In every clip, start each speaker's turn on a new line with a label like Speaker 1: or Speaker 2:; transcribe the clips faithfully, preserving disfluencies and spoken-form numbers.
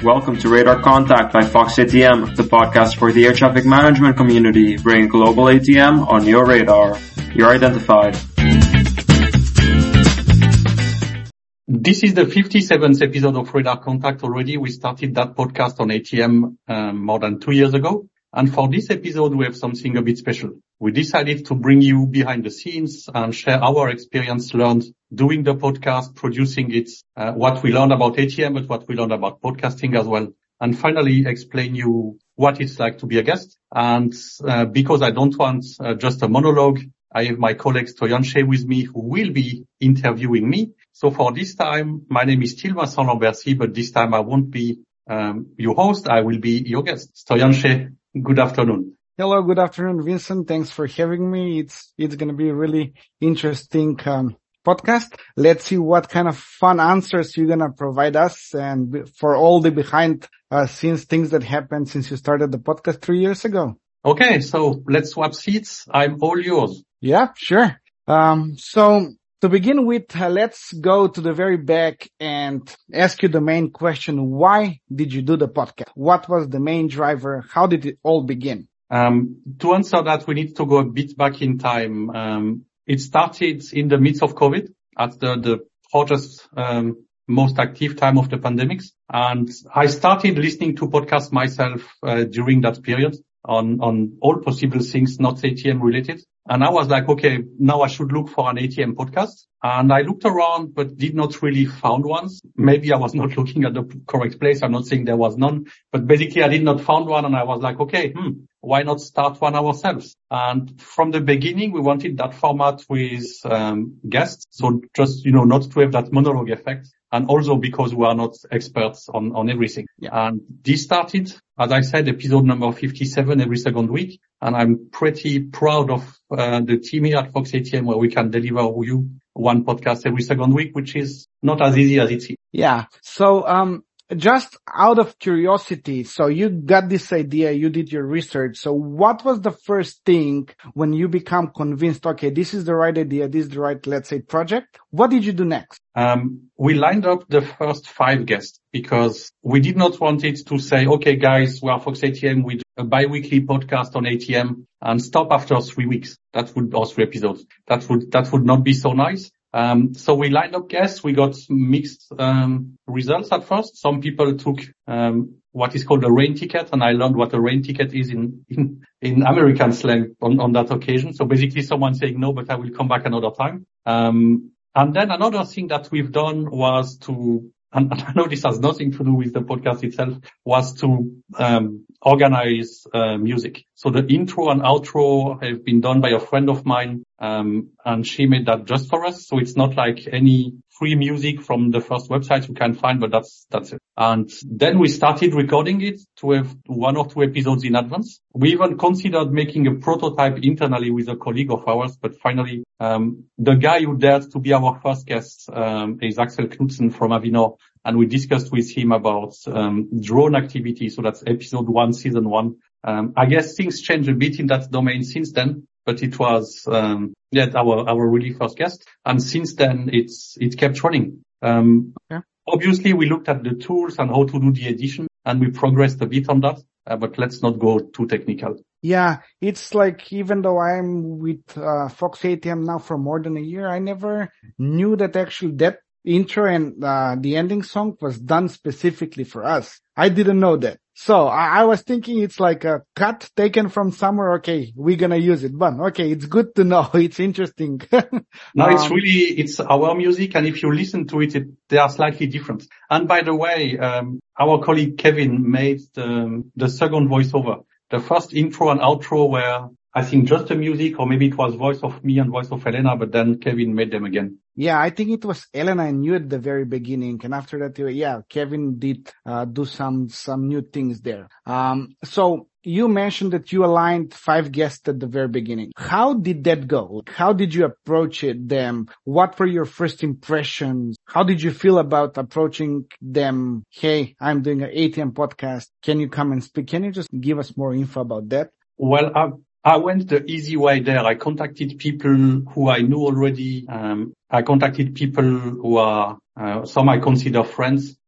Speaker 1: Welcome to Radar Contact by Fox A T M, the podcast for the air traffic management community, bringing global A T M on your radar. You're identified.
Speaker 2: This is the fifty-seventh episode of Radar Contact already. We started that podcast on A T M um, more than two years ago. And for this episode, we have something a bit special. We decided to bring you behind the scenes and share our experience learned doing the podcast, producing it, uh, what we learned about A T M, but what we learned about podcasting as well. And finally, explain you what it's like to be a guest. And uh, because I don't want uh, just a monologue, I have my colleague Stoyan Shea with me who will be interviewing me. So for this time, my name is still Vincent Lambercy, but this time I won't be um, your host. I will be your guest. Stoyan Shea, good afternoon.
Speaker 3: Hello, good afternoon, Vincent. Thanks for having me. It's it's going to be a really interesting um, podcast. Let's see what kind of fun answers you're going to provide us and for all the behind uh, scenes things that happened since you started the podcast three years ago.
Speaker 2: Okay, so let's swap seats. I'm all yours.
Speaker 3: Yeah, sure. Um, so to begin with, uh, let's go to the very back and ask you the main question. Why did you do the podcast? What was the main driver? How did it all begin?
Speaker 2: Um, to answer that, we need to go a bit back in time. Um, it started in the midst of COVID at the, the hottest, um, most active time of the pandemics. And I started listening to podcasts myself, uh, during that period on, on all possible things, not A T M related. And I was like, okay, now I should look for an A T M podcast. And I looked around, but did not really found one. Maybe I was not looking at the correct place. I'm not saying there was none, but basically I did not found one. And I was like, okay, hmm, why not start one ourselves? And from the beginning, we wanted that format with um, guests. So just, you know, not to have that monologue effect. And also because we are not experts on, on everything.
Speaker 3: Yeah.
Speaker 2: And this started, as I said, episode number fifty-seven every second week. And I'm pretty proud of uh, the team here at Fox A T M where we can deliver you one podcast every second week, which is not as easy as it seems.
Speaker 3: Yeah. So, um, just out of curiosity, so you got this idea, you did your research. So what was the first thing when you become convinced, okay, this is the right idea, this is the right, let's say, project? What did you do next?
Speaker 2: Um, we lined up the first five guests because we did not want it to say, okay, guys, we are Fox A T M, we do a bi-weekly podcast on A T M and stop after three weeks. That would, or three episodes. That would, that would not be so nice. Um, so we lined up guests. We got mixed, um, results at first. Some people took, um, what is called a rain ticket. And I learned what a rain ticket is in, in, in American slang on, on that occasion. So basically someone saying no, but I will come back another time. Um, and then another thing that we've done was to, and I know this has nothing to do with the podcast itself, was to, um, organize, uh, music. So the intro and outro have been done by a friend of mine. Um, and she made that just for us. So it's not like any free music from the first website you can find, but that's, that's it. And then we started recording it to have one or two episodes in advance. We even considered making a prototype internally with a colleague of ours, but finally, um, the guy who dared to be our first guest, um, is Axel Knudsen from Avinor. And we discussed with him about, um, drone activity. So that's episode one, season one. Um, I guess things changed a bit in that domain since then. But it was, um, yeah, our, our really first guest. And since then, it's, it kept running. Um,
Speaker 3: okay.
Speaker 2: Obviously we looked at the tools and how to do the edition and we progressed a bit on that, uh, but let's not go too technical.
Speaker 3: Yeah, it's like even though I'm with, uh, Fox A T M now for more than a year, I never knew that actually that intro and, uh, the ending song was done specifically for us. I didn't know that. So I, I was thinking it's like a cut taken from somewhere. Okay, we're going to use it. But okay, it's good to know. It's interesting.
Speaker 2: No,
Speaker 3: um,
Speaker 2: it's really, it's our music. And if you listen to it, it they are slightly different. And by the way, um, our colleague Kevin made the, the second voiceover. The first intro and outro were, I think, just the music, or maybe it was voice of me and voice of Elena, but then Kevin made them again.
Speaker 3: Yeah, I think it was Elena and you at the very beginning. And after that, yeah, Kevin did uh, do some, some new things there. Um, so you mentioned that you aligned five guests at the very beginning. How did that go? How did you approach it, them? What were your first impressions? How did you feel about approaching them? Hey, I'm doing an A T M podcast. Can you come and speak? Can you just give us more info about that?
Speaker 2: Well, I, I went the easy way there. I contacted people who I knew already. Um, I contacted people who are, uh, some I consider friends.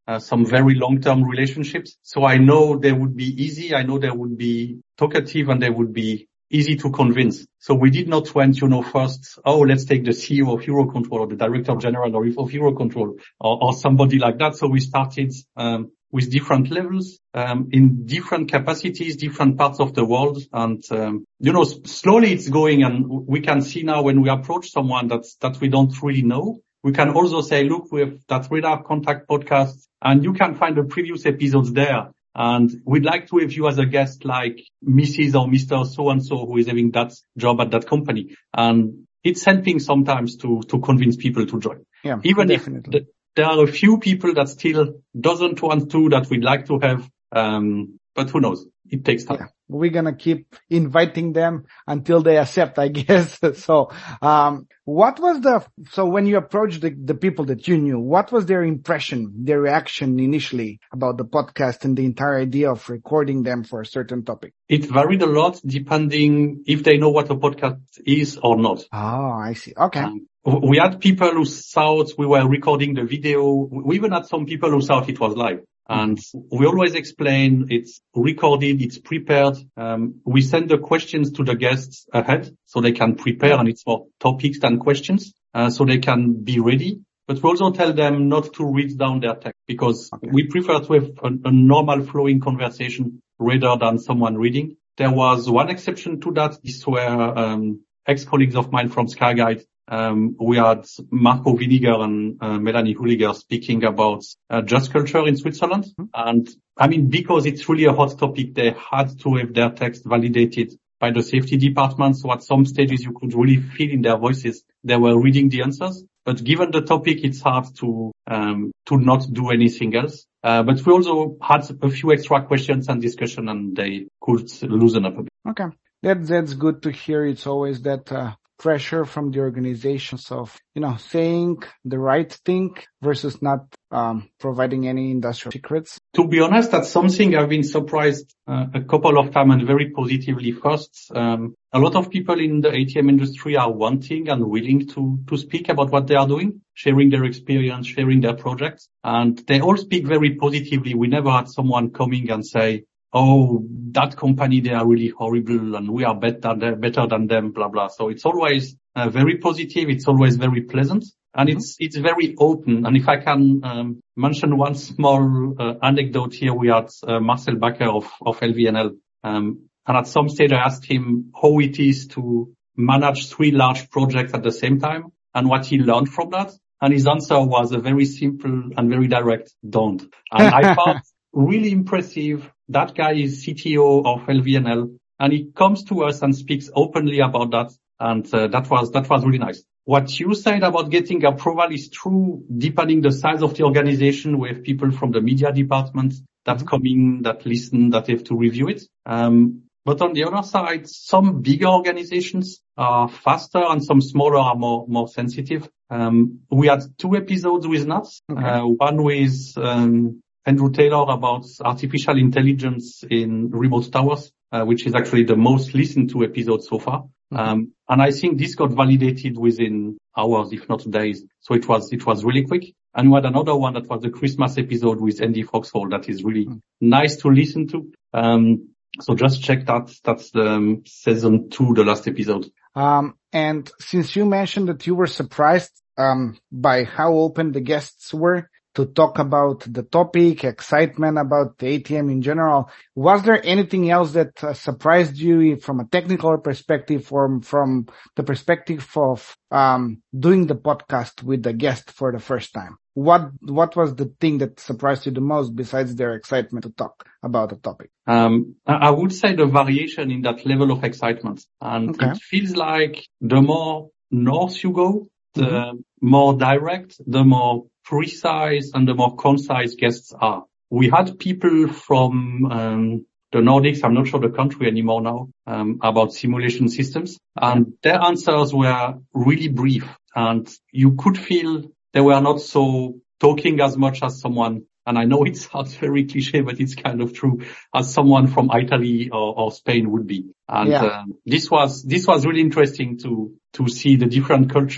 Speaker 2: uh, some very long-term relationships. So I know they would be easy. I know they would be talkative and they would be easy to convince. So we did not went, you know, first, oh, let's take the C E O of Eurocontrol or the Director General of Eurocontrol or, or somebody like that. So we started um, with different levels, um, in different capacities, different parts of the world. And, um, you know, s- slowly it's going, and we can see now when we approach someone that's, that we don't really know, we can also say, look, we have that Radar Contact podcast, and you can find the previous episodes there. And we'd like to have you as a guest, like Missus or Mister So-and-so, who is having that job at that company. And it's helping sometimes to, to convince people to join.
Speaker 3: Yeah,
Speaker 2: Even
Speaker 3: definitely.
Speaker 2: if the, there are a few people that still doesn't want to, that we'd like to have. Um, but who knows? It takes time.
Speaker 3: Yeah. We're going to keep inviting them until they accept, I guess. So, um, what was the, so when you approached the, the people that you knew, what was their impression, their reaction initially about the podcast and the entire idea of recording them for a certain topic?
Speaker 2: It varied a lot depending if they know what a podcast is or not.
Speaker 3: Oh, I see. Okay.
Speaker 2: Um, we had people who thought we were recording the video. We even had some people who thought it was live. And we always explain it's recorded, it's prepared. Um, we send the questions to the guests ahead so they can prepare, and it's more topics than questions, uh, so they can be ready. But we also tell them not to read down their text, because okay. we prefer to have a, a normal flowing conversation rather than someone reading. There was one exception to that. These were um, ex-colleagues of mine from Skyguide. Um, we had Marco Winiger and uh, Melanie Hulliger speaking about uh, Just Culture in Switzerland. Mm-hmm. And I mean, because it's really a hot topic, they had to have their text validated by the safety department. So at some stages, you could really feel in their voices they were reading the answers. But given the topic, it's hard to um, to not do anything else. Uh, but we also had a few extra questions and discussion, and they could loosen up a bit.
Speaker 3: Okay, that that's good to hear. It's always that uh, pressure from the organizations of, you know, saying the right thing versus not um, providing any industrial secrets.
Speaker 2: To be honest, that's something I've been surprised uh, a couple of times, and very positively. First, um, a lot of people in the A T M industry are wanting and willing to to speak about what they are doing, sharing their experience, sharing their projects, and they all speak very positively. We never had someone coming and say, oh, that company, they are really horrible and we are better, better than them, blah, blah. So it's always uh, very positive. It's always very pleasant, and mm-hmm. it's, it's very open. And if I can um, mention one small uh, anecdote here, we had uh, Marcel Bakker of, of L V N L. Um, and at some stage I asked him how it is to manage three large projects at the same time and what he learned from that. And his answer was a very simple and very direct, don't. And I found really impressive. That guy is C T O of L V N L, and he comes to us and speaks openly about that. And uh, that was, that was really nice. What you said about getting approval is true, depending the size of the organization. We have people from the media department that come in, that listen, that have to review it. Um, but on the other side, some bigger organizations are faster and some smaller are more, more sensitive. Um, we had two episodes with N A T S, okay. uh, one with, um, Andrew Taylor about artificial intelligence in remote towers, uh, which is actually the most listened to episode so far. Mm-hmm. Um, and I think this got validated within hours, if not days. So it was, it was really quick. And we had another one that was the Christmas episode with Andy Foxhall that is really mm-hmm. nice to listen to. Um, so just check that. That's the um, season two, the last episode.
Speaker 3: Um, and since you mentioned that you were surprised, um, by how open the guests were to talk about the topic, excitement about the A T M in general, was there anything else that uh, surprised you from a technical perspective, or from the perspective of um doing the podcast with the guest for the first time? What what was the thing that surprised you the most besides their excitement to talk about the topic?
Speaker 2: Um, I would say the variation in that level of excitement. And okay. It feels like the more north you go, the mm-hmm. more direct, the more precise and the more concise guests are. We had people from um, the Nordics, I'm not sure the country anymore now, um, about simulation systems, and their answers were really brief, and you could feel they were not so talking as much as someone, and I know it sounds very cliche, but it's kind of true, as someone from Italy or, or Spain would be. And yeah. uh, this was this was really interesting to to see the different culture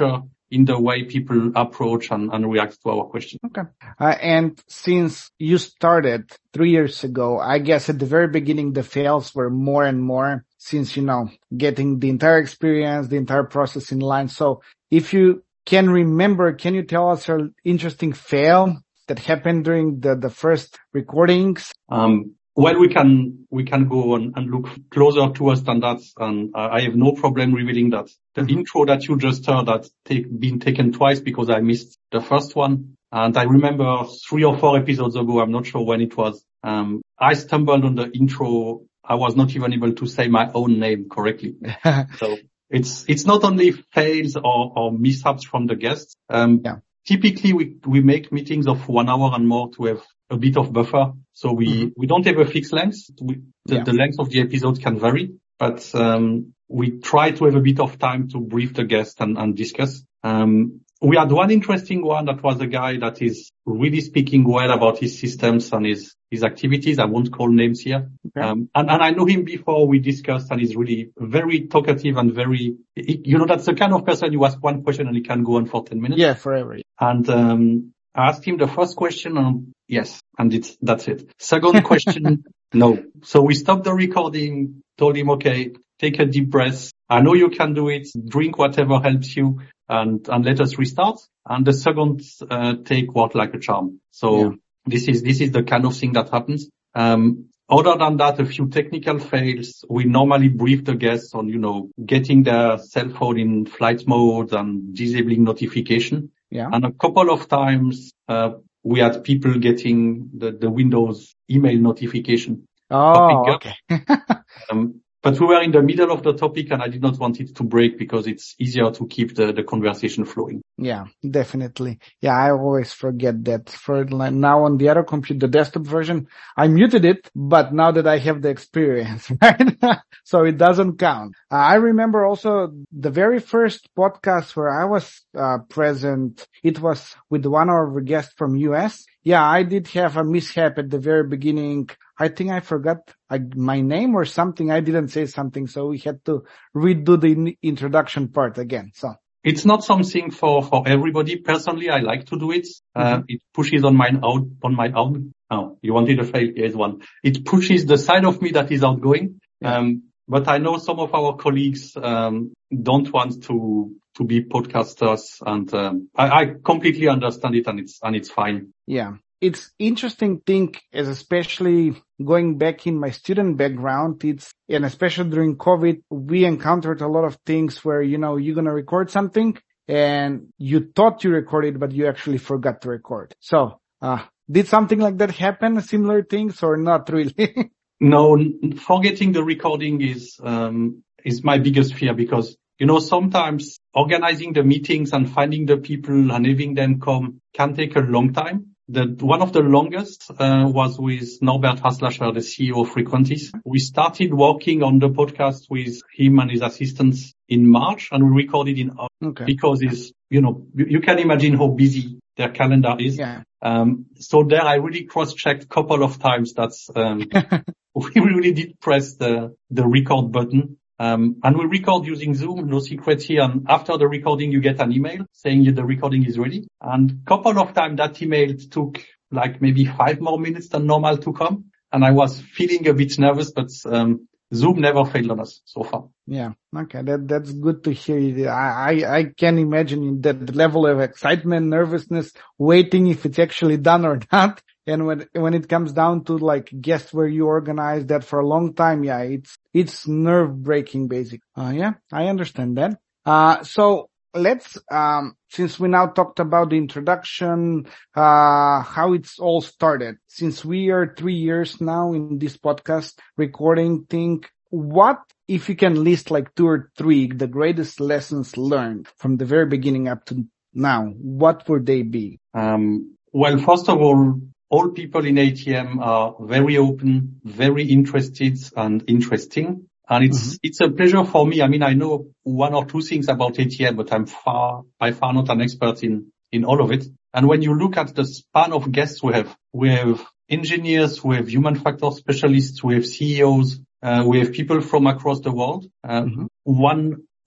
Speaker 2: in the way people approach and, and react to our questions.
Speaker 3: Okay. Uh, and since you started three years ago, I guess at the very beginning, the fails were more and more since, you know, getting the entire experience, the entire process in line. So if you can remember, can you tell us an interesting fail that happened during the, the first recordings?
Speaker 2: Um, well, we can, we can go on and look closer to our standards, and uh, I have no problem revealing that the mm-hmm. intro that you just heard that take, been taken twice because I missed the first one. And I remember three or four episodes ago, I'm not sure when it was, um, I stumbled on the intro. I was not even able to say my own name correctly. So it's, it's not only fails or, or mishaps from the guests. Um, yeah. Typically we, we make meetings of one hour and more to have a bit of buffer. So we, mm-hmm. we don't have a fixed length. We, the, yeah. the length of the episode can vary, but, um, we try to have a bit of time to brief the guest and, and discuss. Um, we had one interesting one that was a guy that is really speaking well about his systems and his, his activities. I won't call names here. Okay. Um, and, and I know him before we discussed, and he's really very talkative and very, you know, that's the kind of person you ask one question and he can go on for ten minutes.
Speaker 3: Yeah, forever.
Speaker 2: And, um, I asked him the first question and yes, and it's, that's it. Second question, no. So we stopped the recording, told him, okay, take a deep breath. I know you can do it. Drink whatever helps you and, and let us restart. And the second, uh, take worked like a charm. So yeah. this is, this is the kind of thing that happens. Um, other than that, a few technical fails. We normally brief the guests on, you know, getting their cell phone in flight mode and disabling notification.
Speaker 3: Yeah.
Speaker 2: And a couple of times, uh, we had people getting the, the Windows email notification.
Speaker 3: Oh, okay.
Speaker 2: um, But we were in the middle of the topic and I did not want it to break because it's easier to keep the, the conversation flowing.
Speaker 3: Yeah, definitely. Yeah, I always forget that. For now on the other computer, the desktop version, I muted it, but now that I have the experience, right? So it doesn't count. Uh, I remember also the very first podcast where I was uh, present, it was with one of our guests from U S. Yeah, I did have a mishap at the very beginning. I think I forgot uh, my name or something. I didn't say something, so we had to redo the in- introduction part again. So
Speaker 2: it's not something for, for everybody. Personally, I like to do it. Uh, mm-hmm. It pushes on my out, on my out. Oh, you wanted a fail? Here's one. It pushes the side of me that is outgoing. Yeah. Um, but I know some of our colleagues, um, don't want to, to be podcasters, and, um, I, I completely understand it, and it's, and it's fine.
Speaker 3: Yeah. It's interesting thing is especially going back in my student background. It's, and especially during COVID, we encountered a lot of things where, you know, you're going to record something and you thought you recorded, but you actually forgot to record. So, uh, did something like that happen? Similar things or not really?
Speaker 2: No, forgetting the recording is, um, is my biggest fear because, you know, sometimes organizing the meetings and finding the people and having them come can take a long time. The, one of the longest, uh, was with Norbert Haslacher, the C E O of Frequentis. We started working on the podcast with him and his assistants in March, and we recorded in August okay. because it's, you know, you, you can imagine how busy their calendar is.
Speaker 3: Yeah.
Speaker 2: Um, so there I really cross-checked a couple of times. That's, um, we really did press the, the record button. Um, and we record using Zoom, no secret here. And after the recording, you get an email saying the recording is ready. And couple of times that email took like maybe five more minutes than normal to come. And I was feeling a bit nervous, but, um, Zoom never failed on us so far.
Speaker 3: Yeah. Okay. That, that's good to hear. I, I, I can imagine that level of excitement, nervousness, waiting if it's actually done or not. And when, when it comes down to like guests where you organize that for a long time, yeah, it's, it's nerve breaking basically. Uh, yeah, I understand that. Uh, so let's, um, since we now talked about the introduction, uh, how it's all started, since we are three years now in this podcast recording thing, what, if you can list like two or three, the greatest lessons learned from the very beginning up to now, what would they be?
Speaker 2: Um, well, first of all, all people in A T M are very open, very interested and interesting. And it's, mm-hmm. it's a pleasure for me. I mean, I know one or two things about A T M, but I'm far, by far not an expert in, in all of it. And when you look at the span of guests we have, we have engineers, we have human factor specialists, we have C E Os, uh, we have people from across the world. Uh, mm-hmm. One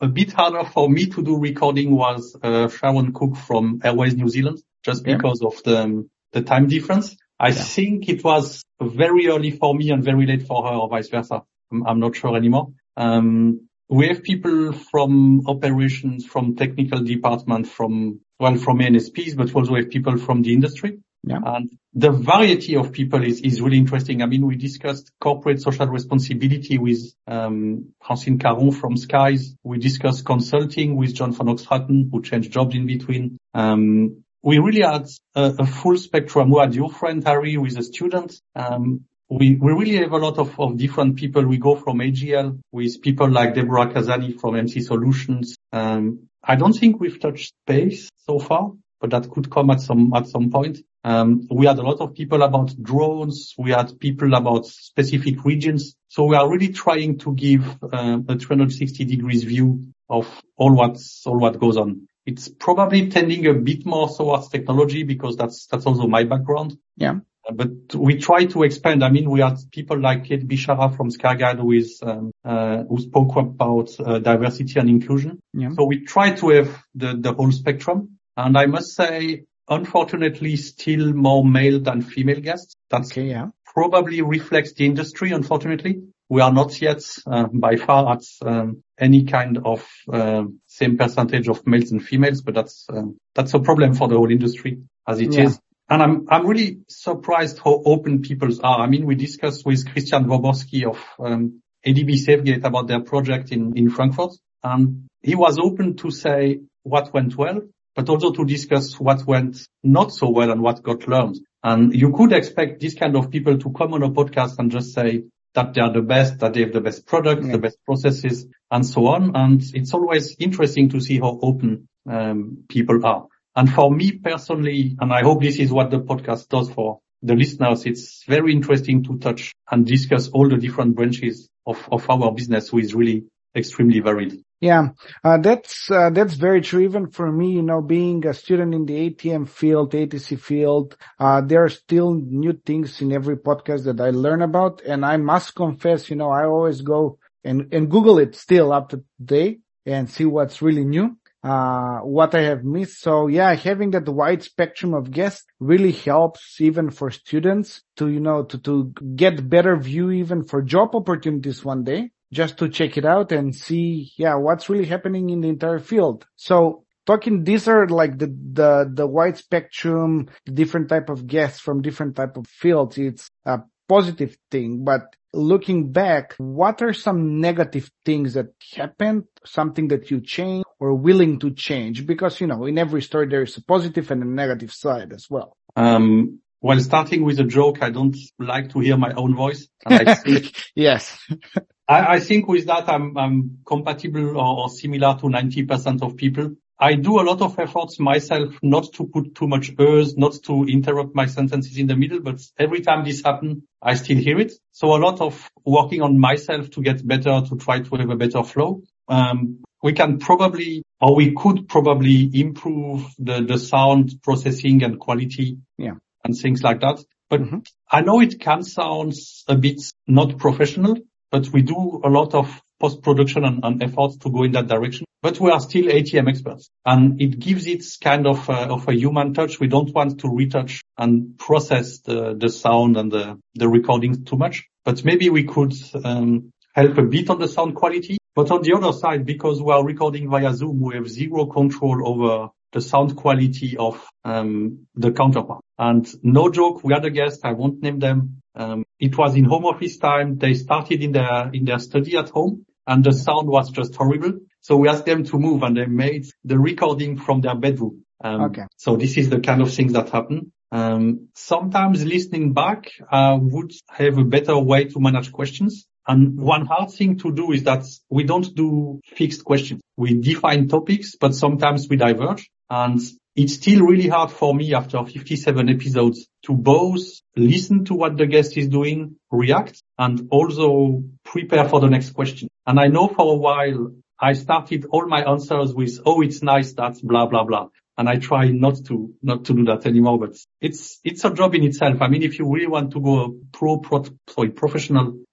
Speaker 2: a bit harder for me to do recording was uh, Sharon Cook from Airways New Zealand, just
Speaker 3: Yeah.
Speaker 2: because of the the time difference. I
Speaker 3: Yeah.
Speaker 2: think it was very early for me and very late for her, or vice versa. I'm, I'm not sure anymore. Um, we have people from operations, from technical department, from, well, from N S Ps, but also have people from the industry.
Speaker 3: Yeah.
Speaker 2: And the variety of people is, is really interesting. I mean, we discussed corporate social responsibility with, um, Francine Caron from Skies. We discussed consulting with John van Oxtraten, who changed jobs in between. Um, we really had a, a full spectrum. We had your friend Harry, who is a student. Um, we, we really have a lot of, of different people. We go from A G L with people like Deborah Kazani from M C Solutions. Um, I don't think we've touched space so far, but that could come at some, at some point. Um, we had a lot of people about drones. We had people about specific regions. So we are really trying to give uh, a three hundred sixty degrees view of all what's, all what goes on. It's probably tending a bit more towards technology because that's, that's also my background.
Speaker 3: Yeah.
Speaker 2: But we try to expand. I mean, we had people like Kate Bishara from Skyguide who is, um, uh, who spoke about uh, diversity and inclusion.
Speaker 3: Yeah.
Speaker 2: So we try to have the, the whole spectrum. And I must say, unfortunately, still more male than female guests. That's
Speaker 3: Okay. Yeah.
Speaker 2: probably reflects the industry, unfortunately. We are not yet, uh, by far at, um, any kind of, uh, same percentage of males and females, but that's, um, that's a problem for the whole industry as it
Speaker 3: Yeah.
Speaker 2: is. And I'm, I'm really surprised how open people are. I mean, we discussed with Christian Woborski of, um, A D B SafeGate about their project in, in Frankfurt. And he was open to say what went well, but also to discuss what went not so well and what got learned. And you could expect this kind of people to come on a podcast and just say that they are the best, that they have the best products,
Speaker 3: Yeah.
Speaker 2: the best processes, and so on. And it's always interesting to see how open um, people are. And for me personally, and I hope this is what the podcast does for the listeners, it's very interesting to touch and discuss all the different branches of, of our business, who is really extremely varied.
Speaker 3: Yeah, uh, that's, uh, that's very true. Even for me, you know, being a student in the A T M field, A T C field, uh, there are still new things in every podcast that I learn about. And I must confess, you know, I always go and, and Google it still up to date and see what's really new, uh, what I have missed. So yeah, having that wide spectrum of guests really helps even for students to, you know, to, to get better view even for job opportunities one day, just to check it out and see, yeah, what's really happening in the entire field. So talking, these are like the, the, the wide spectrum, different type of guests from different type of fields. It's a positive thing, but looking back, what are some negative things that happened, something that you changed or willing to change? Because, you know, in every story, there is a positive and a negative side as well.
Speaker 2: Um, well, starting with a joke, I don't like to hear my own voice. And I think,
Speaker 3: yes.
Speaker 2: I, I think with that, I'm, I'm compatible or, or similar to ninety percent of people. I do a lot of efforts myself not to put too much ers, not to interrupt my sentences in the middle, but every time this happens, I still hear it. So a lot of working on myself to get better, to try to have a better flow. Um, we can probably, or we could probably improve the, the sound processing and quality.
Speaker 3: Yeah.
Speaker 2: And things like that. But
Speaker 3: Mm-hmm.
Speaker 2: I know it can sound a bit not professional, but we do a lot of post-production and, and efforts to go in that direction. But we are still A T M experts, and it gives it kind of a, of a human touch. We don't want to retouch and process the, the sound and the, the recording too much, but maybe we could um, help a bit on the sound quality. But on the other side, because we are recording via Zoom, we have zero control over the sound quality of um the counterpart. And no joke, we had a guest, I won't name them. Um it was in home office time. They started in their in their study at home, and the sound was just horrible. So we asked them to move, and they made the recording from their bedroom. Um
Speaker 3: Okay.
Speaker 2: So this is the kind of things that happen. Um sometimes listening back uh would have a better way to manage questions. And one hard thing to do is that we don't do fixed questions. We define topics, but sometimes we diverge. And it's still really hard for me after fifty-seven episodes to both listen to what the guest is doing, react, and also prepare for the next question. And I know for a while I started all my answers with, oh, it's nice that blah, blah, blah. And I try not to, not to do that anymore, but it's, it's a job in itself. I mean, if you really want to go a pro, pro sorry, professional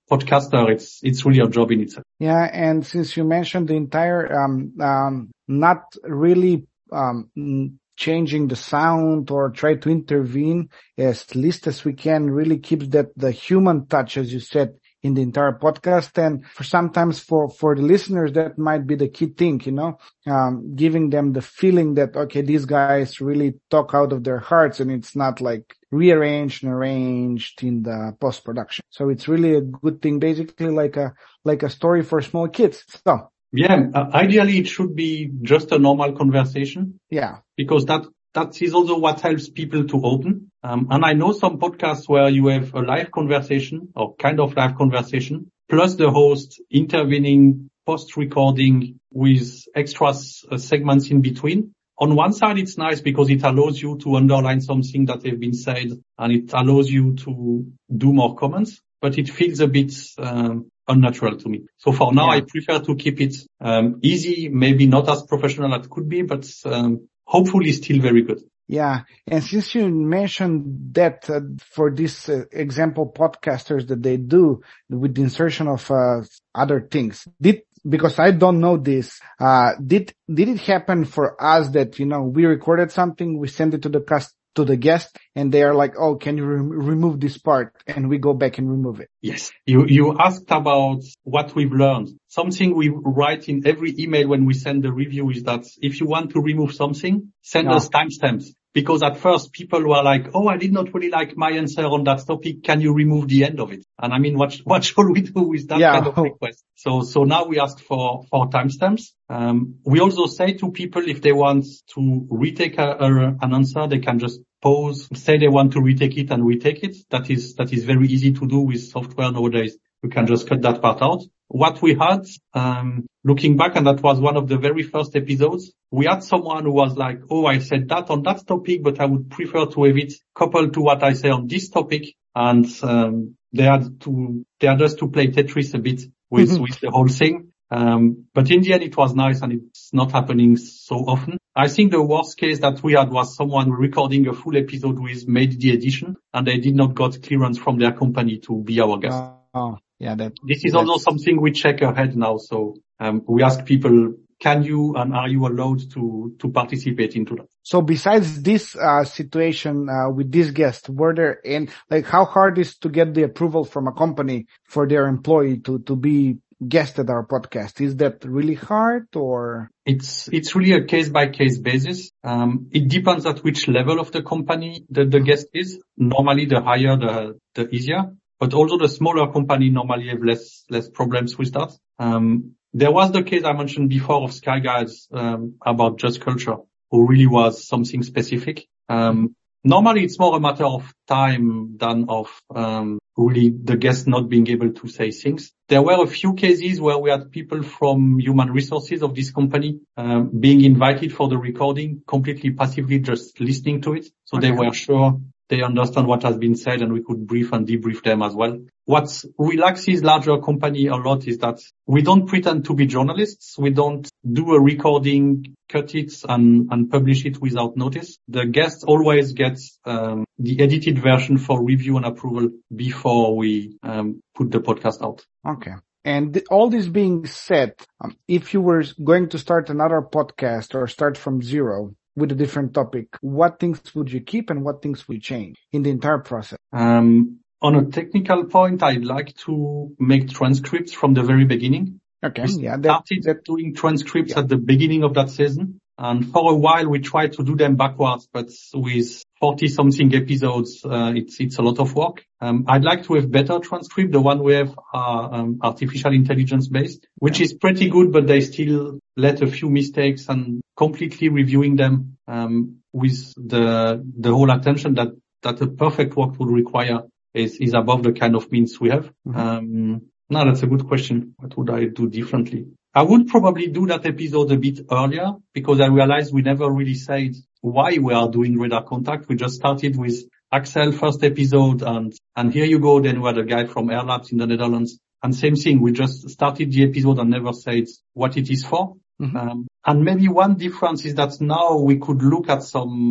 Speaker 2: podcaster, it's, it's really a job in itself.
Speaker 3: Yeah. And since you mentioned the entire, um, um, not really, um, changing the sound or try to intervene as least as we can, really keeps that the human touch, as you said, in the entire podcast. And for sometimes for, for the listeners, that might be the key thing, you know, um, giving them the feeling that, okay, these guys really talk out of their hearts and it's not like rearranged and arranged in the post production. So it's really a good thing, basically like a, like a story for small kids. So.
Speaker 2: Yeah, uh, ideally it should be just a normal conversation.
Speaker 3: Yeah.
Speaker 2: Because that, that is also what helps people to open. Um, and I know some podcasts where you have a live conversation or kind of live conversation, plus the host intervening post-recording with extra uh, segments in between. On one side, it's nice because it allows you to underline something that have been said and it allows you to do more comments, but it feels a bit um, unnatural to me. So for now, yeah. I prefer to keep it um, easy, maybe not as professional as it could be, but um, hopefully still very good.
Speaker 3: Yeah. And since you mentioned that uh, for this uh, example podcasters that they do with the insertion of uh, other things, did because I don't know this, uh, did, did it happen for us that, you know, we recorded something, we send it to the cast, to the guest and they are like, oh, can you re- remove this part? And we go back and remove it.
Speaker 2: Yes. You, you asked about what we've learned. Something we write in every email when we send the review is that if you want to remove something, send no. us timestamps. Because at first people were like, oh, I did not really like my answer on that topic. Can you remove the end of it? And I mean, what, what should we do with that yeah. kind of request? So, so now we ask for, for timestamps. Um, we also say to people if they want to retake a, a, an answer, they can just pause, say they want to retake it and retake it. That is, that is very easy to do with software nowadays. We can just cut that part out. What we had, um, looking back, and that was one of the very first episodes, we had someone who was like, oh, I said that on that topic, but I would prefer to have it coupled to what I say on this topic. And, um, they had to, they had us to play Tetris a bit with, with the whole thing. Um, but in the end, it was nice and it's not happening so often. I think the worst case that we had was someone recording a full episode with made the edition and they did not got clearance from their company to be our guest.
Speaker 3: Oh, yeah. That,
Speaker 2: this is also something we check ahead now. So, um, we ask people, can you and are you allowed to, to participate into that?
Speaker 3: So besides this, uh, situation, uh, with this guest, were there and like how hard is to get the approval from a company for their employee to, to be guest at our podcast? Is that really hard or?
Speaker 2: It's, it's really a case by case basis. Um, it depends at which level of the company the, the guest is. Normally the higher, the, the easier. But also the smaller company normally have less, less problems with that. Um, there was the case I mentioned before of Sky Guys, um, about Just Culture, who really was something specific. Um, normally it's more a matter of time than of, um, really the guest not being able to say things. There were a few cases where we had people from human resources of this company, um, being invited for the recording, completely passively just listening to it. So okay. They were sure they understand what has been said and we could brief and debrief them as well. What relaxes larger company a lot is that we don't pretend to be journalists. We don't do a recording, cut it and, and publish it without notice. The guest always gets um, the edited version for review and approval before we um, put the podcast out.
Speaker 3: Okay. And th- all this being said, um, if you were going to start another podcast or start from zero, with a different topic, what things would you keep and what things will change in the entire process?
Speaker 2: Um, on a technical point, I'd like to make transcripts from the very beginning.
Speaker 3: Okay.
Speaker 2: We
Speaker 3: yeah.
Speaker 2: That, started that, doing transcripts yeah. at the beginning of that season. And for a while, we tried to do them backwards, but with forty something episodes, uh, it's, it's a lot of work. Um, I'd like to have better transcript. The one we have are, um, artificial intelligence based, which yeah. is pretty good, but they still let a few mistakes and completely reviewing them, um, with the, the whole attention that, that a perfect work would require is, is above the kind of means we have. Mm-hmm. Um, no, that's a good question. What would I do differently? I would probably do that episode a bit earlier because I realized we never really said why we are doing Radar Contact. We just started with Axel first episode and, and here you go. Then we had a guy from Air Labs in the Netherlands and same thing. We just started the episode and never said what it is for. Mm-hmm. Um, and maybe one difference is that now we could look at some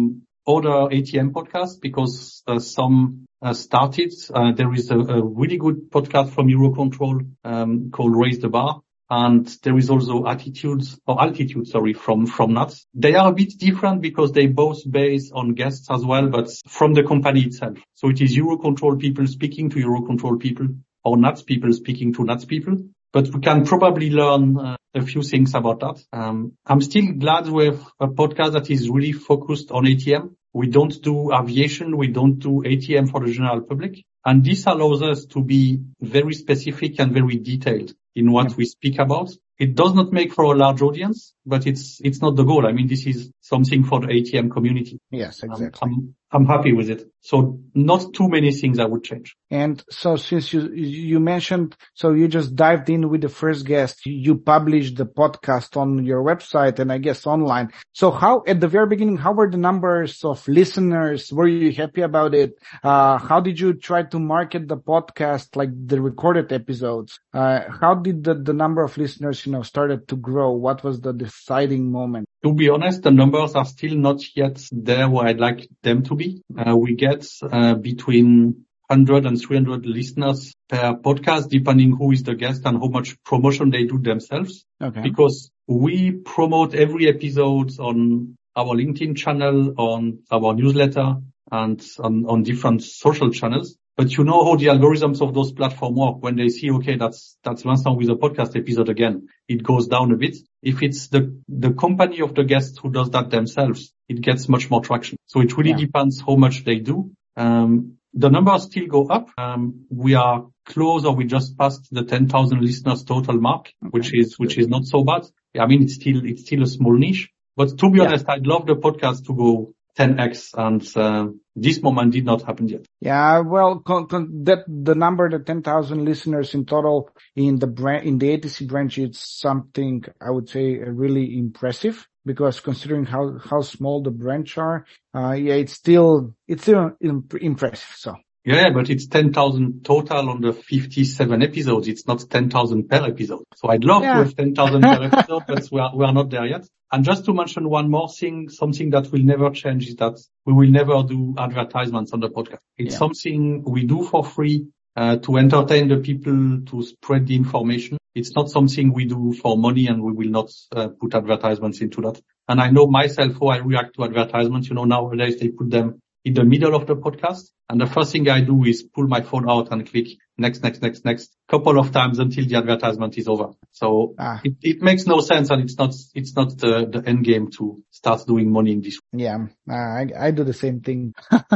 Speaker 2: other A T M podcasts because uh, some uh, started. Uh, there is a, a really good podcast from Eurocontrol um, called Raise the Bar. And there is also Attitudes or Altitude, sorry, from, from N A T S. They are a bit different because they both base on guests as well, but from the company itself. So it is Eurocontrol people speaking to Eurocontrol people or N A T S people speaking to N A T S people. But we can probably learn uh, a few things about that. Um, I'm still glad we have a podcast that is really focused on A T M. We don't do aviation. We don't do A T M for the general public. And this allows us to be very specific and very detailed in what yeah. we speak about. It does not make for a large audience, but it's it's not the goal. I mean, this is something for the A T M community.
Speaker 3: Yes, exactly.
Speaker 2: I'm, I'm, I'm happy with it. So not too many things I would change.
Speaker 3: And so since you you mentioned, so you just dived in with the first guest, you published the podcast on your website and I guess online. So how, at the very beginning, how were the numbers of listeners? Were you happy about it? Uh, how did you try to market the podcast, like the recorded episodes? Uh, how did the, the number of listeners, you know, started to grow? What was the deciding moment?
Speaker 2: To be honest, the numbers are still not yet there where I'd like them to be. Uh, we get uh, between one hundred and three hundred listeners per podcast, depending who is the guest and how much promotion they do themselves.
Speaker 3: Okay.
Speaker 2: Because we promote every episode on our LinkedIn channel, on our newsletter, and on, on different social channels. But you know how the algorithms of those platforms work. When they see, okay, that's, that's Vincent with a podcast episode again, it goes down a bit. If it's the, the company of the guest who does that themselves, it gets much more traction. So it really yeah. depends how much they do. Um, the numbers still go up. Um, we are close or we just passed the ten thousand listeners total mark, okay. which is, which is not so bad. I mean, it's still, it's still a small niche, but to be yeah. honest, I'd love the podcast to go ten x and, uh, this moment did not happen yet.
Speaker 3: Yeah, well, con- con- that the number, the ten thousand listeners in total in the brand, in the A T C branch, it's something I would say really impressive because considering how, how small the branch are, uh, yeah, it's still, it's still imp- impressive. So.
Speaker 2: Yeah, but it's ten thousand total on the fifty-seven episodes. It's not ten thousand per episode. So I'd love yeah. to have ten thousand per episode, but we are, we are not there yet. And just to mention one more thing, something that will never change is that we will never do advertisements on the podcast. It's yeah. something we do for free, uh, to entertain the people, to spread the information. It's not something we do for money and we will not uh, put advertisements into that. And I know myself how I react to advertisements. You know, nowadays they put them in the middle of the podcast. And the first thing I do is pull my phone out and click next, next, next, next, couple of times until the advertisement is over. So ah. it, it makes no sense, and it's not, it's not the, the end game to start doing money in this way.
Speaker 3: Yeah, uh, I, I do the same thing.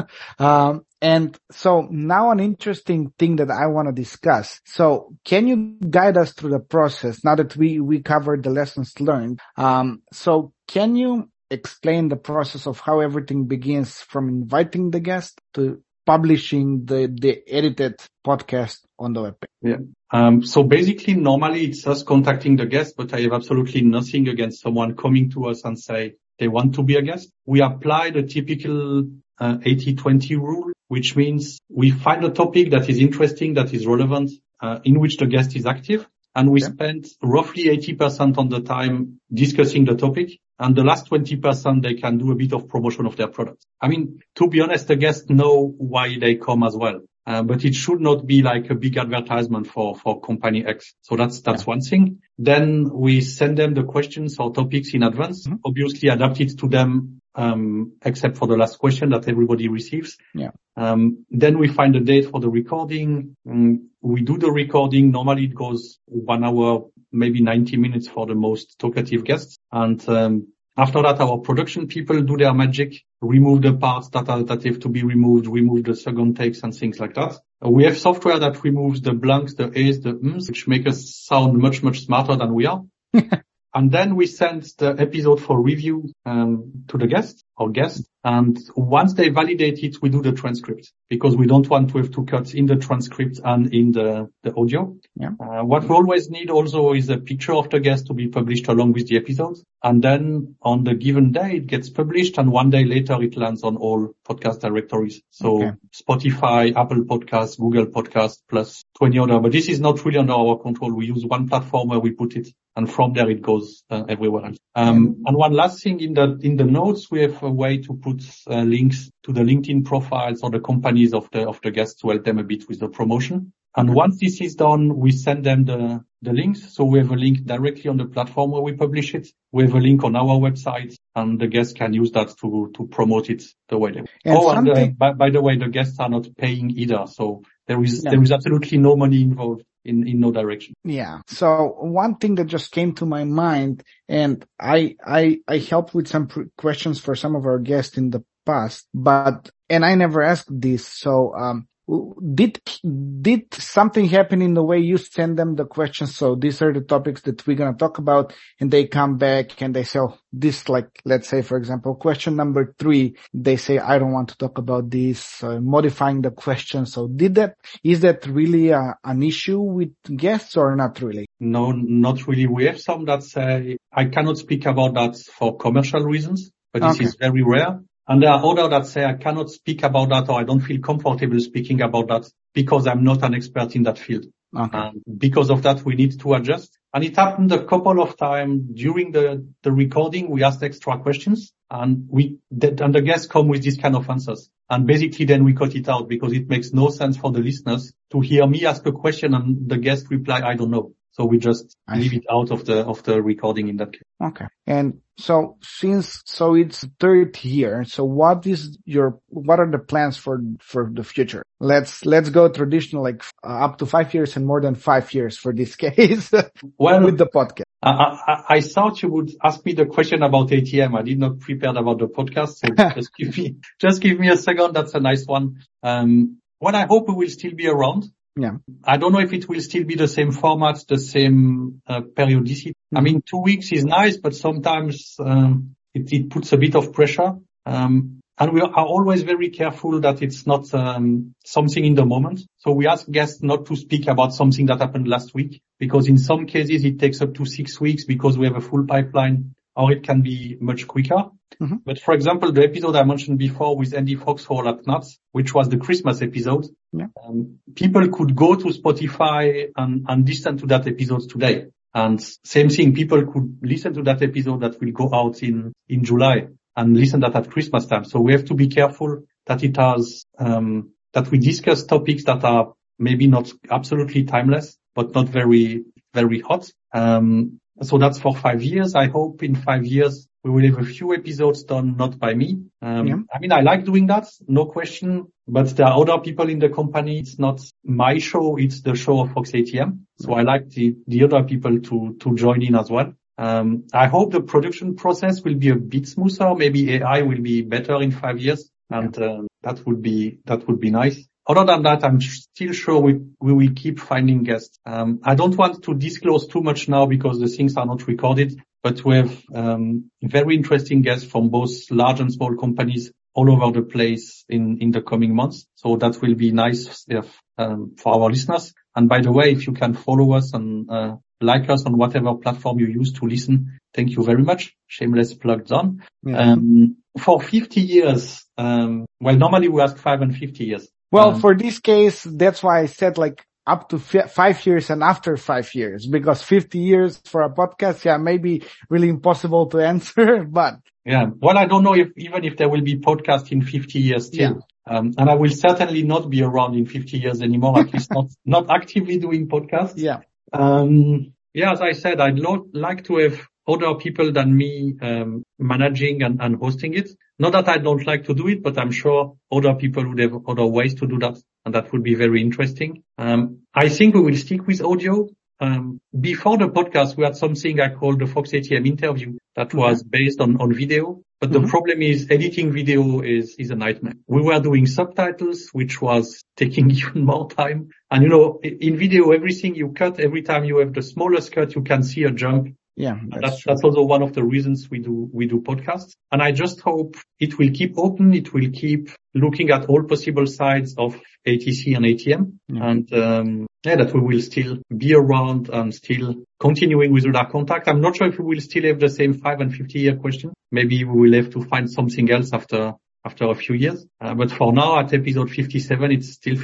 Speaker 3: um, and so now an interesting thing that I want to discuss. So can you guide us through the process now that we, we covered the lessons learned? Um, so can you explain the process of how everything begins from inviting the guest to publishing the, the edited podcast on the webpage?
Speaker 2: Yeah. Um, so basically, normally it's us contacting the guest, but I have absolutely nothing against someone coming to us and say they want to be a guest. We apply the typical uh, eighty twenty rule, which means we find a topic that is interesting, that is relevant, uh, in which the guest is active. And we okay. spend roughly eighty percent on the time discussing the topic. And the last twenty percent, they can do a bit of promotion of their product. I mean, to be honest, the guests know why they come as well. Uh, but it should not be like a big advertisement for, for company X. So that's, that's yeah. one thing. Then we send them the questions or topics in advance, mm-hmm. obviously adapted to them, um, except for the last question that everybody receives.
Speaker 3: Yeah.
Speaker 2: Um, then we find a date for the recording. Um, we do the recording. Normally it goes one hour, maybe ninety minutes for the most talkative guests. And, um, after that, our production people do their magic, remove the parts that are, that have to be removed, remove the second takes and things like that. Uh, we have software that removes the blanks, the A's, the M's, which make us sound much, much smarter than we are. And then we send the episode for review, um, to the guest or guest. And once they validate it, we do the transcript because we don't want to have to cut in the transcript and in the, the audio.
Speaker 3: Yeah.
Speaker 2: Uh, what we always need also is a picture of the guest to be published along with the episode. And then on the given day, it gets published and one day later it lands on all podcast directories. So okay. Spotify, Apple Podcasts, Google Podcasts, plus twenty other. But this is not really under our control. We use one platform where we put it and from there it goes uh, everywhere else. Um, and one last thing, in the in the notes we have a way to put uh, links to the LinkedIn profiles or the companies of the of the guests to help them a bit with the promotion. And once this is done, we send them the, the links. So we have a link directly on the platform where we publish it. We have a link on our website, and the guests can use that to, to promote it the way they want. Oh, and uh, by, by the way, the guests are not paying either. So there is, yeah. there is absolutely no money involved in, in no direction.
Speaker 3: Yeah. So one thing that just came to my mind, and I, I, I helped with some pr- questions for some of our guests in the past, but, and I never asked this. So, um, Did, did something happen in the way you send them the questions? So these are the topics that we're going to talk about, and they come back and they say, oh, this, like, let's say, for example, question number three, they say, I don't want to talk about this, uh, modifying the question. So did that, is that really a, an issue with guests or not really?
Speaker 2: No, not really. We have some that say, I cannot speak about that for commercial reasons, but this okay. is very rare. And there are others that say, I cannot speak about that, or I don't feel comfortable speaking about that because I'm not an expert in that field.
Speaker 3: Okay.
Speaker 2: And because of that, we need to adjust. And it happened a couple of times during the, the recording. We asked extra questions, and we, and the guests come with this kind of answers. And basically then we cut it out because it makes no sense for the listeners to hear me ask a question and the guest reply, I don't know. So we just I leave see. it out of the, of the recording in that case.
Speaker 3: Okay. And so since, so it's third year. So what is your, what are the plans for, for the future? Let's, let's go traditional, like uh, up to five years and more than five years for this case. Well, with the podcast.
Speaker 2: I, I, I thought you would ask me the question about A T M. I did not prepare about the podcast. So just give me, just give me a second. That's a nice one. Um, well, I hope we will still be around.
Speaker 3: Yeah.
Speaker 2: I don't know if it will still be the same format, the same uh, periodicity. Mm-hmm. I mean, two weeks is nice, but sometimes um, it, it puts a bit of pressure. Um, and we are always very careful that it's not um, something in the moment. So we ask guests not to speak about something that happened last week, because in some cases it takes up to six weeks because we have a full pipeline, or it can be much quicker.
Speaker 3: Mm-hmm.
Speaker 2: But for example, the episode I mentioned before with Andy Foxhall at Nuts, which was the Christmas episode,
Speaker 3: yeah.
Speaker 2: um, people could go to Spotify and, and listen to that episode today. And same thing, people could listen to that episode that will go out in, in July and listen that at Christmas time. So we have to be careful that it has, um, that we discuss topics that are maybe not absolutely timeless, but not very, very hot. Um, so that's for five years. I hope in five years, we will have a few episodes done not by me. Um,
Speaker 3: yeah.
Speaker 2: I mean, I like doing that, no question, but there are other people in the company. It's not my show. It's the show of Fox A T M. So I like the, the other people to, to join in as well. Um, I hope the production process will be a bit smoother. Maybe A I will be better in five years. And, yeah. um, that would be, that would be nice. Other than that, I'm still sure we, we will keep finding guests. Um, I don't want to disclose too much now because the things are not recorded, but we have, um, very interesting guests from both large and small companies all over the place in, in the coming months. So that will be nice if, um, for our listeners. And by the way, if you can follow us and, uh, like us on whatever platform you use to listen, thank you very much. Shameless plug done.
Speaker 3: Yeah.
Speaker 2: Um, for fifty years, um, well, normally we ask five and fifty years.
Speaker 3: Well,
Speaker 2: um,
Speaker 3: for this case, that's why I said like up to f- five years and after five years, because fifty years for a podcast, yeah, maybe really impossible to answer, but.
Speaker 2: Yeah. Well, I don't know if, even if there will be podcast in fifty years still. Yeah. Um, and I will certainly not be around in fifty years anymore, at least not, not actively doing podcasts.
Speaker 3: Yeah.
Speaker 2: Um, yeah, as I said, I'd lo- like to have other people than me, um, managing and, and hosting it. Not that I don't like to do it, but I'm sure other people would have other ways to do that. And that would be very interesting. Um, I think we will stick with audio. Um, before the podcast, we had something I called the Fox A T M interview that was okay. based on, on video. But mm-hmm. the problem is editing video is, is a nightmare. We were doing subtitles, which was taking even more time. And you know, in video, everything you cut, every time you have the smallest cut, you can see a jump.
Speaker 3: Yeah,
Speaker 2: that's, that's, that's also one of the reasons we do, we do podcasts. And I just hope it will keep open. It will keep looking at all possible sides of A T C and A T M. Yeah. And, um, yeah, that we will still be around and still continuing with our contact. I'm not sure if we will still have the same five and fifty year question. Maybe we will have to find something else after, after a few years. Uh, but for now, at episode fifty-seven, it still feels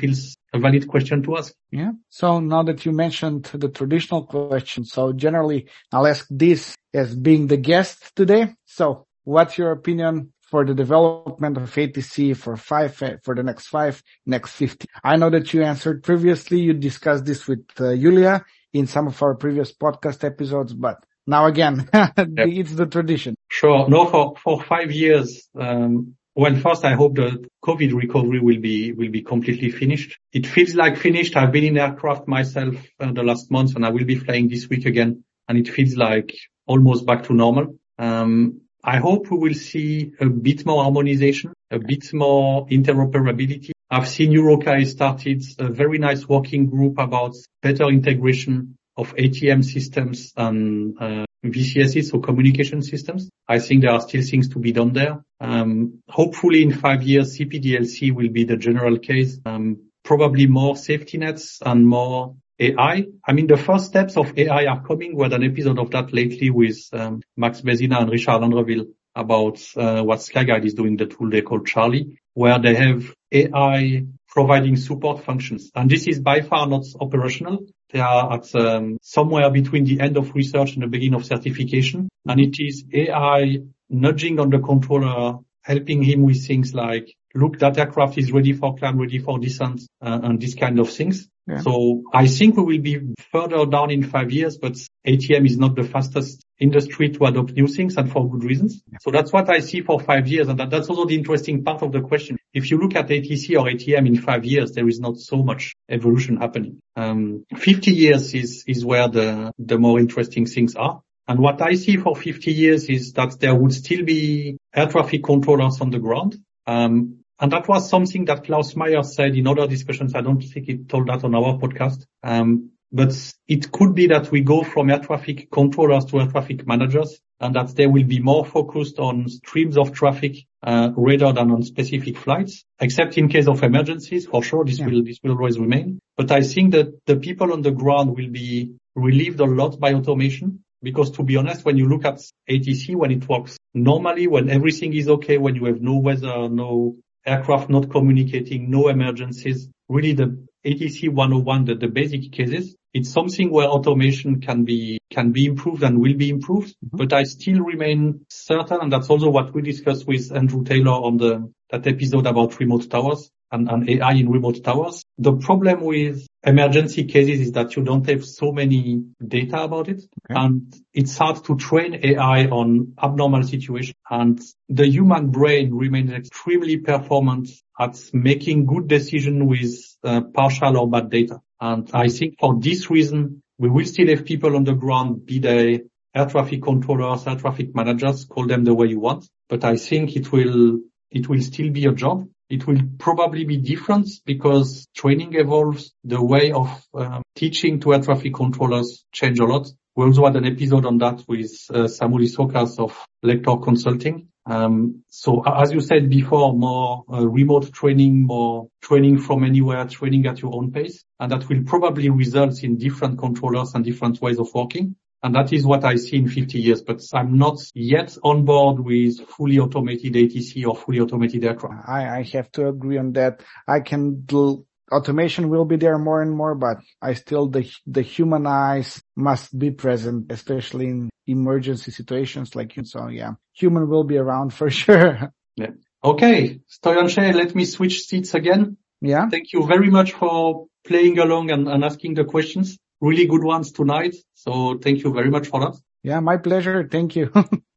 Speaker 2: a valid question to ask.
Speaker 3: Yeah. So now that you mentioned the traditional question, so generally I'll ask this as being the guest today. So what's your opinion for the development of A T C for five, for the next five, next fifty? I know that you answered previously. You discussed this with uh, Julia in some of our previous podcast episodes, but now again, yep. It's the tradition.
Speaker 2: Sure. No, for, for five years, um, well, first, I hope the COVID recovery will be, will be completely finished. It feels like finished. I've been in aircraft myself uh, the last month, and I will be flying this week again. And it feels like almost back to normal. Um, I hope we will see a bit more harmonization, a bit more interoperability. I've seen Eurocai started a very nice working group about better integration of A T M systems and uh, V C Ss, so communication systems. I think there are still things to be done there. Um, hopefully in five years, C P D L C will be the general case. Um, probably more safety nets and more A I. I mean, the first steps of A I are coming. We had an episode of that lately with um, Max Bézina and Richard Landreville about uh, what Skyguide is doing, the tool they call Charlie, where they have A I providing support functions. And this is by far not operational. They are at um, somewhere between the end of research and the beginning of certification. And it is A I nudging on the controller, helping him with things like, look, that aircraft is ready for climb, ready for descent, uh, and this kind of things. Yeah. So I think we will be further down in five years, but A T M is not the fastest industry to adopt new things, and for good reasons. Yeah. So that's what I see for five years. And that, that's also the interesting part of the question. If you look at A T C or A T M in five years, there is not so much evolution happening. Um, fifty years is, is where the, the more interesting things are. And what I see for fifty years is that there would still be air traffic controllers on the ground. Um, And that was something that Klaus Meyer said in other discussions. I don't think he told that on our podcast. Um, but it could be that we go from air traffic controllers to air traffic managers, and that they will be more focused on streams of traffic, uh, rather than on specific flights, except in case of emergencies. For sure, this yeah. will, this will always remain. But I think that the people on the ground will be relieved a lot by automation. Because to be honest, when you look at A T C, when it works normally, when everything is okay, when you have no weather, no aircraft not communicating, no emergencies, really the A T C one oh one, the, the basic cases, it's something where automation can be, can be improved and will be improved. Mm-hmm. But I still remain certain, and that's also what we discussed with Andrew Taylor on the, that episode about remote towers and, and A I in remote towers. The problem with emergency cases is that you don't have so many data about it. Okay. And it's hard to train A I on abnormal situations. And the human brain remains extremely performant at making good decisions with uh, partial or bad data. And I think for this reason, we will still have people on the ground, be they air traffic controllers, air traffic managers, call them the way you want. But I think it will, it will still be a job. It will probably be different because training evolves. The way of um, teaching to air traffic controllers change a lot. We also had an episode on that with uh, Samuel Isokas of Lector Consulting. Um, so as you said before, more uh, remote training, more training from anywhere, training at your own pace. And that will probably result in different controllers and different ways of working. And that is what I see in fifty years, but I'm not yet on board with fully automated A T C or fully automated aircraft.
Speaker 3: I, I have to agree on that. I can do, automation will be there more and more, but I still, the, the human eyes must be present, especially in emergency situations like you. So yeah, human will be around for sure.
Speaker 2: Yeah. Okay. Stoyanche, let me switch seats again.
Speaker 3: Yeah.
Speaker 2: Thank you very much for playing along and, and asking the questions. Really good ones tonight. So thank you very much for that.
Speaker 3: Yeah, my pleasure. Thank you.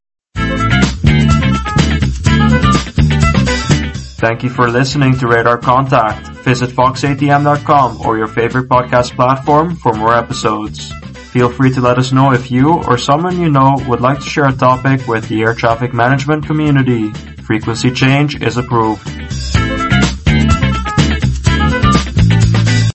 Speaker 1: Thank you for listening to Radar Contact. Visit fox A T M dot com or your favorite podcast platform for more episodes. Feel free to let us know if you or someone you know would like to share a topic with the air traffic management community. Frequency change is approved.